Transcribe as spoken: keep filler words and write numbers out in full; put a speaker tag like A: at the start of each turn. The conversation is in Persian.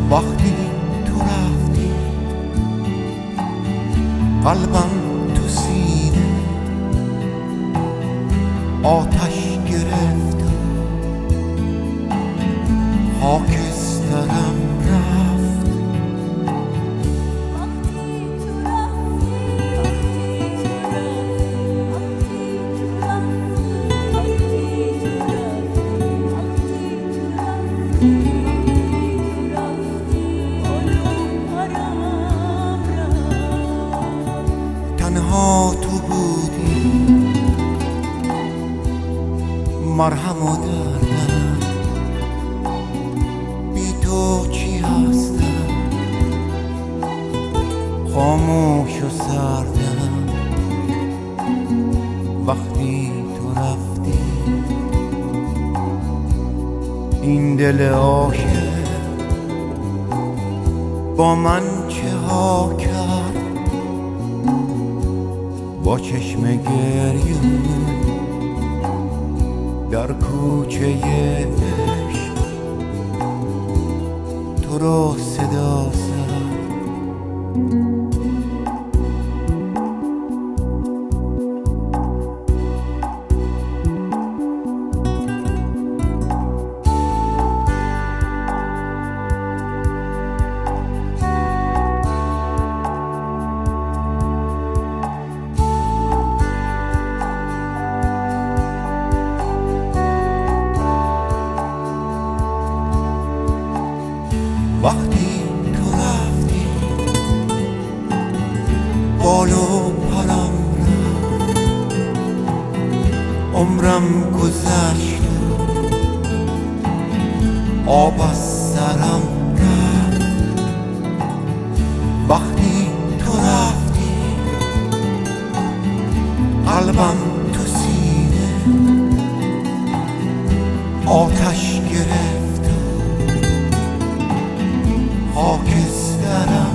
A: وقتی تو رفتی قلبم تو سینه آتش گرفت، خاکسترم رفت. تنها تو بودی مرهم و دردم، بی تو چی هستم، خاموش و سردم. وقتی تو رفتی این دل عاشق با من چه ها کرد، با چشم گریون در کوچه عشق تو رو صدا زد. وقتی تو رفتی بال و پرم رفت، عمرم گذشت و آب از سرم رفت. وقتی تو رفتی قلبم تو سینه آتش گرفت، خاکسترم